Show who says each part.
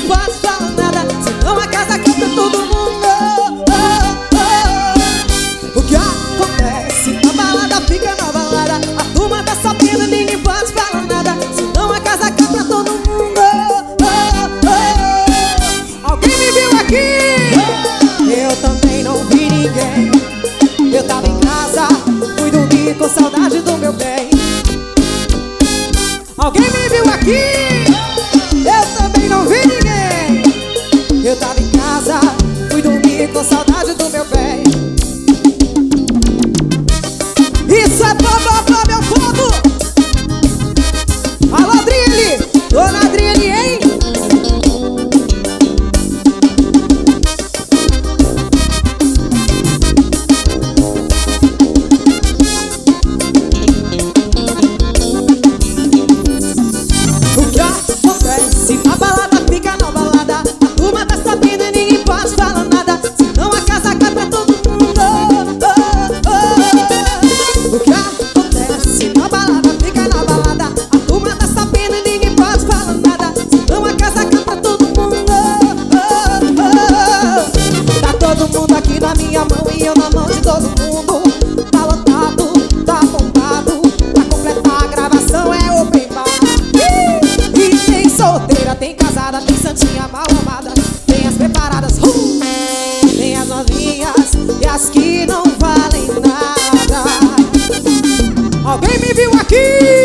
Speaker 1: pode falar nada, senão a casa cai pra todo mundo. O que acontece na balada fica na balada. A turma tá sabendo, ninguém pode falar nada, senão a casa cai pra todo mundo. Alguém me viu aqui? Eu também não vi ninguém. Eu tava em casa, fui dormir com saudade do meu bem. Alguém me viu aqui? Eu também não vi ninguém. Eu tava em casa, fui dormir com saudade do meu bem. Isso é bababá, meu povo! Alô, Adriele! Dona Adriele, hein? O que acontece na balada fica na balada. A turma tá sabendo e ninguém pode falar nada, senão a casa cai pra todo mundo. O que acontece na balada fica na balada. A turma tá sabendo e ninguém pode falar nada, senão a casa cai pra todo mundo. Tá todo mundo aqui na minha mão e eu na mão de todo mundo. Tá lotado, tá bombado. Pra completar a gravação é open bar. E tem solteira, tem casada, tem santinha mal amada, tem as preparadas, tem as novinhas e as que não valem nada. Alguém me viu aqui?